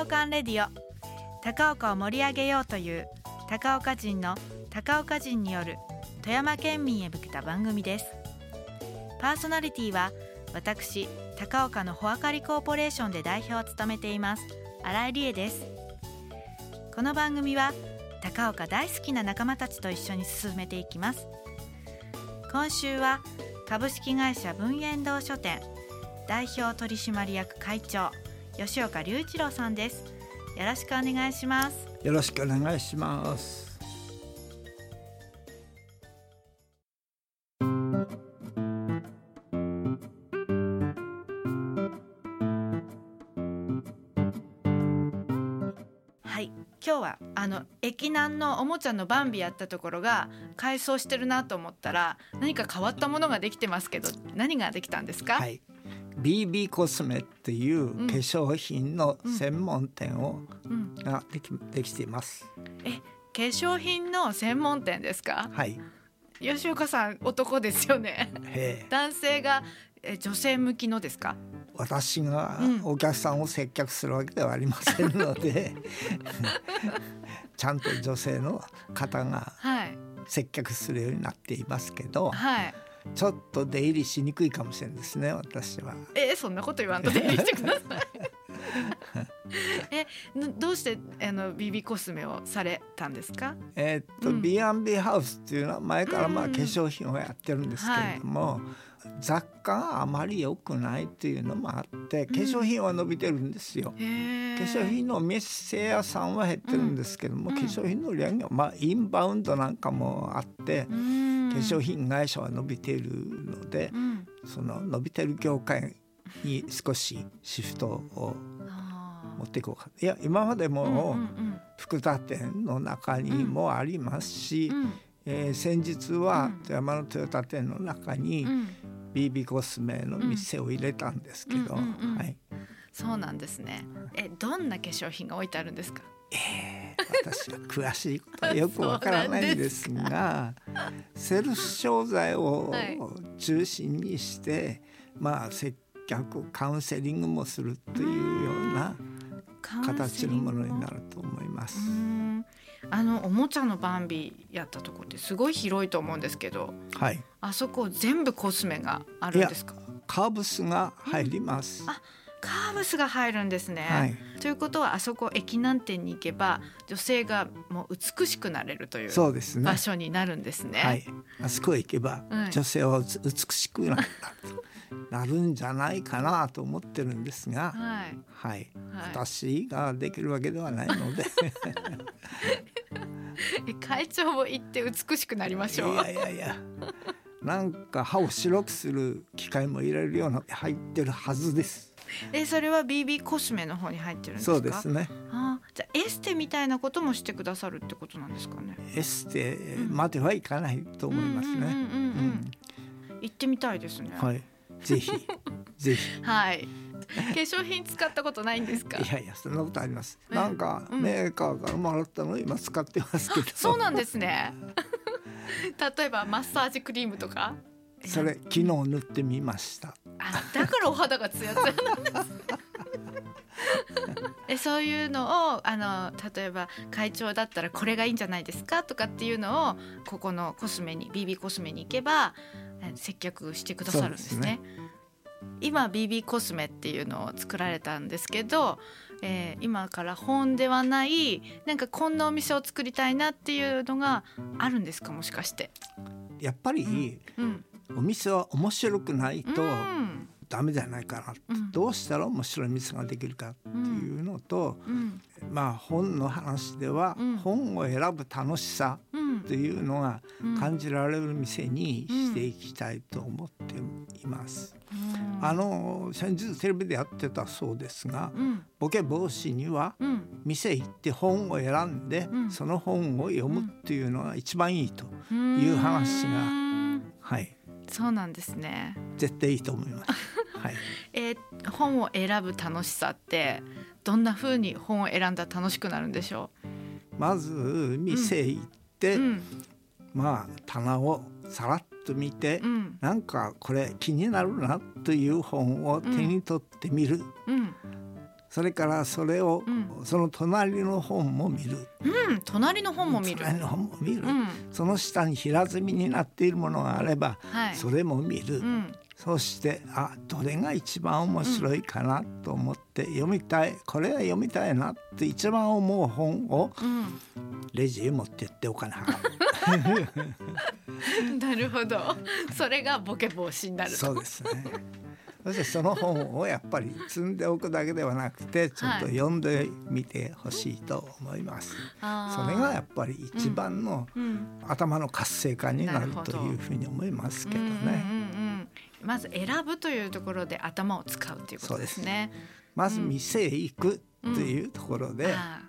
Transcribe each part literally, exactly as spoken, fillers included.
長官レディオ。高岡を盛り上げようという高岡人の高岡人による富山県民へ向けた番組です。パーソナリティは私、高岡の穂あかりコーポレーションで代表を務めています新井理恵です。この番組は高岡大好きな仲間たちと一緒に進めていきます。今週は株式会社文苑堂書店代表取締役会長吉岡隆一郎さんです。よろしくお願いします。 よろしくお願いします。 はい、今日はあの駅南のおもちゃのバンビやったところが改装してるなと思ったら何か変わったものができてますけど、何ができたんですか？ はい、ビービー コスメっていう化粧品の専門店を、うん、ができ、できています。 え、化粧品の専門店ですか？ はい。 吉岡さん男ですよね。 へ男性がえ女性向きのですか？ 私がお客さんを接客するわけではありませんので、うん、ちゃんと女性の方が接客するようになっていますけど、はい、ちょっと出入りしにくいかもしれないですね、私は。 えー、そんなこと言わんと出入りしてください。え、どうしてあの ビービー コスメをされたんですか？ えー、っと、うん、ビーアンドビー ハウスっていうのは前からまあ化粧品をやってるんですけれども、はい、雑貨があまり良くないというのもあって化粧品は伸びてるんですよ、うん、化粧品のお店屋さんは減ってるんですけども、うん、化粧品の売り上げはまあインバウンドなんかもあって、うん、化粧品会社は伸びているので、うん、その伸びてる業界に少しシフトを持っていこうか。いや、今までも福田店の中にもありますし、うんうん、えー、先日は富山のトヨタ店の中に ビービー コスメの店を入れたんですけど、はい、 そうなんですね。え、どんな化粧品が置いてあるんですか？ えー、私は詳しいことはよくわからないんですがセルフ商材を中心にして、まあ、接客カウンセリングもするというような形のものになると思います。 うーん、あのおもちゃのバンビやったところってすごい広いと思うんですけど、はい、あそこ全部コスメがあるんですか？ いや、カーブスが入ります、 うん、あ、カーブスが入るんですね、はい、ということはあそこ駅南店に行けば女性がもう美しくなれるという場所になるんですね。 はい、あそこへ行けば女性は美しくなったとなるんじゃないかなと思ってるんですが、はいはい、私ができるわけではないので会長も行って美しくなりましょう。 いやいやいや、なんか歯を白くする機械も入れるような入ってるはずです。 え、それは ビービー コスメの方に入ってるんですか？ そうですね。 あ、じゃあエステみたいなこともしてくださるってことなんですかね？ エステまではいかないと思いますね。 行ってみたいですね。 はい、ぜひぜひ。 はい。化粧品使ったことないんですか？ いやいや、そんなことあります。なんかメーカーからもらったのを今使ってますけど。 そうなんですね。例えばマッサージクリームとか。 それ昨日塗ってみました。 あ、だからお肌がツヤツヤなんです。え、そういうのをあの例えば会長だったらこれがいいんじゃないですかとかっていうのをここのコスメに ビービー コスメに行けば接客してくださるんですね。今 ビービー コスメっていうのを作られたんですけど、えー、今から本ではないなんかこんなお店を作りたいなっていうのがあるんですか？もしかしてやっぱり、うんうん、お店は面白くないとダメじゃないかな、うん、どうしたら面白い店ができるかっていうのと、うんうん、まあ本の話では、うん、本を選ぶ楽しさというのが感じられる店にしていきたいと思っています、うん、あの先日テレビでやってたそうですが、うん、ボケ防止には店行って本を選んで、うん、その本を読むっていうのが一番いいという話が、うん、はい、 そうなんですね。 絶対いいと思います、はい。 えー、本を選ぶ楽しさってどんな風に本を選んだら楽しくなるんでしょう？まず店行って、うん、まあ棚をさらっと見て、うん、なんかこれ気になるなという本を手に取ってみる、うんうん、 それからそれを、うん、その隣の本も見る、 うん、隣の本も見る隣の本も見る、 うん、 その下に平積みになっているものがあれば、はい、それも見る、うん、そしてあどれが一番面白いかなと思って読みたい、これは読みたいなって一番思う本をレジへ持ってってお金払うなるほど、それがボケ防止になると。 そうですね。そしてその本をやっぱり積んでおくだけではなくてちょっと読んでみてほしいと思います、はい、それがやっぱり一番の頭の活性化になるというふうに思いますけどね。うんうんうん、 まず選ぶというところで頭を使うということですね。 そうです。まず店へ行くというところで、うんうんはい、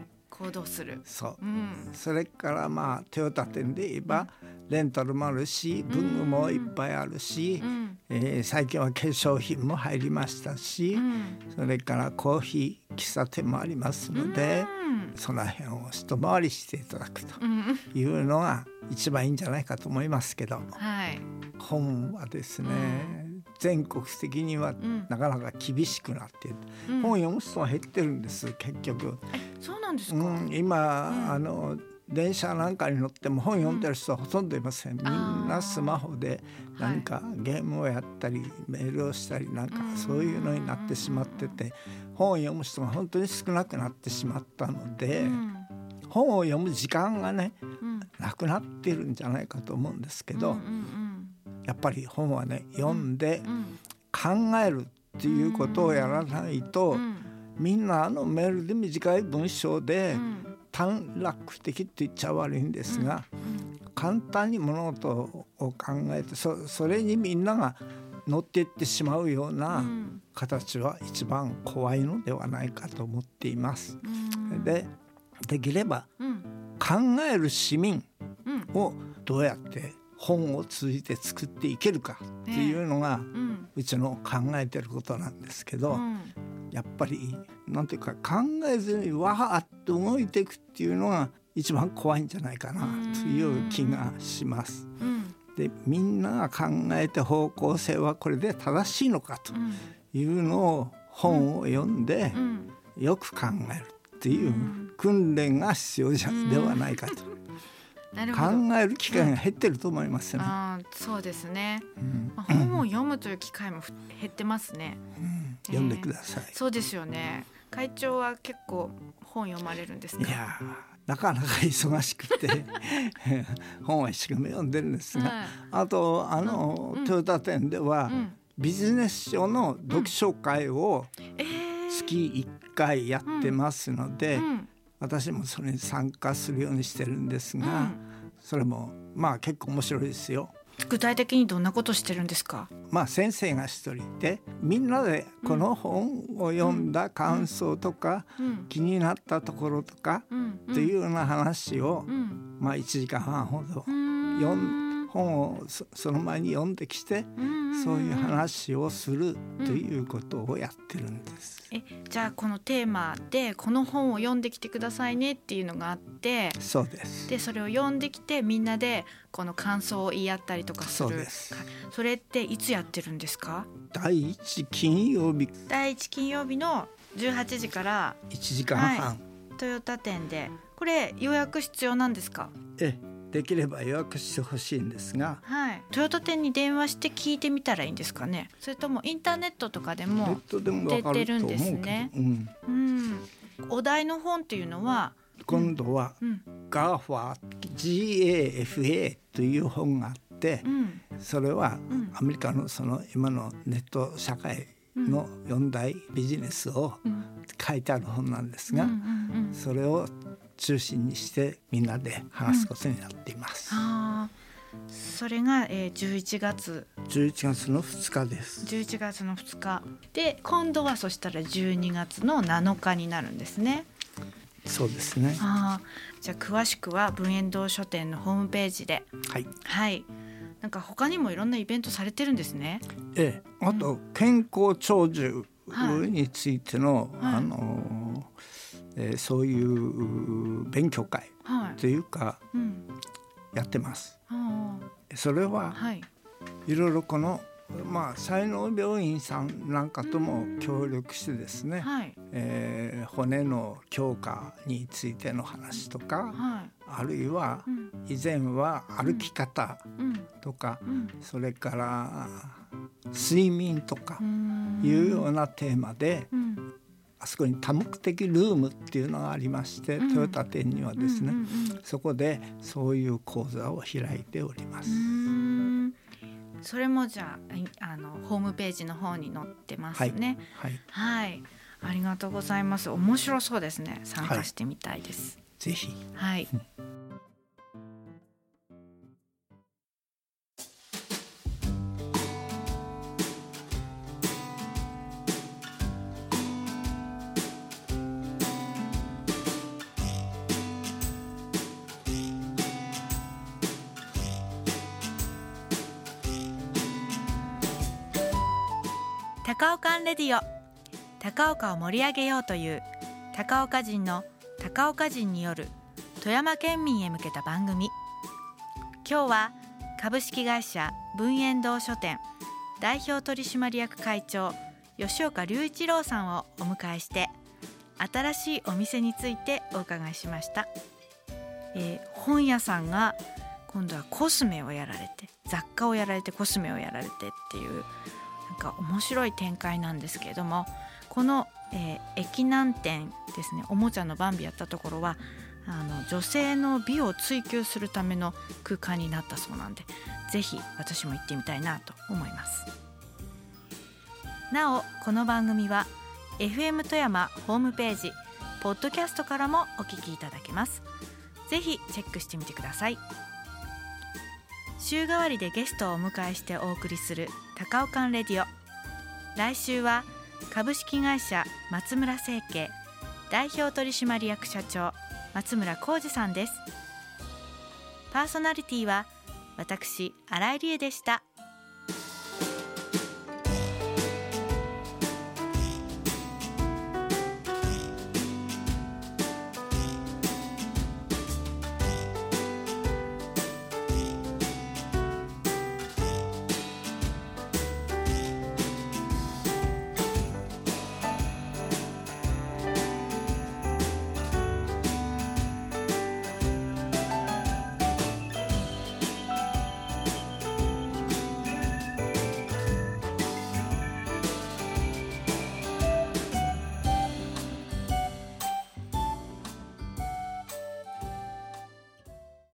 行動する。 そう、うん、それからまあトヨタ店で言えば、うん、レンタルもあるし文具もいっぱいあるし、うんえー、最近は化粧品も入りましたし、うん、それからコーヒー喫茶店もありますので、うん、その辺を一回りしていただくというのが一番いいんじゃないかと思いますけど、はい、本はですね、うん全国的にはなかなか厳しくなっている、うん、本を読む人は減ってるんです結局。 えそうなんですか、 うん、今、うん、あの電車なんかに乗っても本読んでる人はほとんどいません、うん、みんなスマホで何かゲームをやったり、はい、メールをしたりなんかそういうのになってしまってて、本を読む人が本当に少なくなってしまったので、うん、本を読む時間がね、うん、なくなっているんじゃないかと思うんですけど、うんうんうんやっぱり本はね読んで考えるっていうことをやらないと、うんうん、みんなあのメールで短い文章で短絡的って言っちゃ悪いんですが、うん、簡単に物事を考えて そ, それにみんなが乗っていってしまうような形は一番怖いのではないかと思っています、うん、で, できれば考える市民をどうやって本を通じて作っていけるかっていうのが、ねうん、うちの考えてることなんですけど、うん、やっぱりなんていうか考えずにわーっと動いていくっていうのが一番怖いんじゃないかなという気がします、うん、でみんなが考えて方向性はこれで正しいのかというのを本を読んでよく考えるっていう訓練が必要じゃではないかと考える機会が減ってると思いますね、うん、 あそうですね、うんまあ、本を読むという機会も減ってますね、 うん、読んでください、 えー、そうですよね。会長は結構本読まれるんですか？ いやなかなか忙しくて本は一生懸命読んでるんですが、はい、あとあの、うん、トヨタ店では、うん、ビジネス書の読書会を月いっかいやってますので、うんうん私もそれに参加するようにしてるんですが、うん、それもまあ結構面白いですよ。 具体的にどんなことしてるんですか？ まあ先生が一人いてみんなでこの本を読んだ感想とか、うん、気になったところとか、うん、っていうような話を、うん、まあいちじかんはんほど読ん本を そ, その前に読んできてそういう話をするということをやってるんです、 うん、えじゃあこのテーマでこの本を読んできてくださいねっていうのがあってそうですでそれを読んできてみんなでこの感想を言い合ったりとかするそうですそれっていつやってるんですか？ だいいち金曜日だいいち金曜日のじゅうはちじからいちじかんはん、はい、 トヨタ店でこれ予約必要なんですか？ ええできれば予約してほしいんですが、 はい、トヨタ店に電話して聞いてみたらいいんですかね？それともインターネットとかでも出てるんですね、うんうん、お題の本っていうのは今度は ガーファ ジーエーエフエー という本があって、うん、それはアメリカのその今のネット社会のよん大ビジネスを書いてある本なんですが、うんうんうん、それを中心にしてみんなで話すことになっています、うん、あそれが、えー、じゅういちがつじゅういちがつのふつかですじゅういちがつのふつかで今度はそしたらじゅうにがつのなのかになるんですね。 そうですね。 あじゃあ詳しくは文苑堂書店のホームページではい、 はい、なんか他にもいろんなイベントされてるんですね。 ええ、あと、うん、健康長寿についての、はい、あのえー、そういう勉強会というか、はい、うん、やってます。それは、はい、いろいろこのまあ、才能病院さんなんかとも協力してですね、はい、えー、骨の強化についての話とか、はい、あるいは以前は歩き方とか、うんうん、それから睡眠とかいうようなテーマで、うん、あそこに多目的ルームっていうのがありまして、うん、トヨタ店にはですね、うんうんうん、そこでそういう講座を開いております。 それもじゃあ、あのホームページの方に載ってますね。はい、はいはい、ありがとうございます。面白そうですね。参加してみたいです。 はい、ぜひ。 はい。高岡レディオ、高岡を盛り上げようという高岡人の高岡人による富山県民へ向けた番組。今日は株式会社文苑堂書店代表取締役会長吉岡隆一郎さんをお迎えして、新しいお店についてお伺いしました。えー、本屋さんが今度はコスメをやられて、雑貨をやられてコスメをやられてっていう、なんか面白い展開なんですけれども、この、えー、駅南店ですね、おもちゃのバンビやったところはあの女性の美を追求するための空間になったそうなんで、ぜひ私も行ってみたいなと思います。なおこの番組は エフエム 富山ホームページポッドキャストからもお聞きいただけます。ぜひチェックしてみてください。週替わりでゲストをお迎えしてお送りする高岡レディオ。来週は株式会社松村成形代表取締役社長松村浩二さんです。パーソナリティは私新井理恵でした。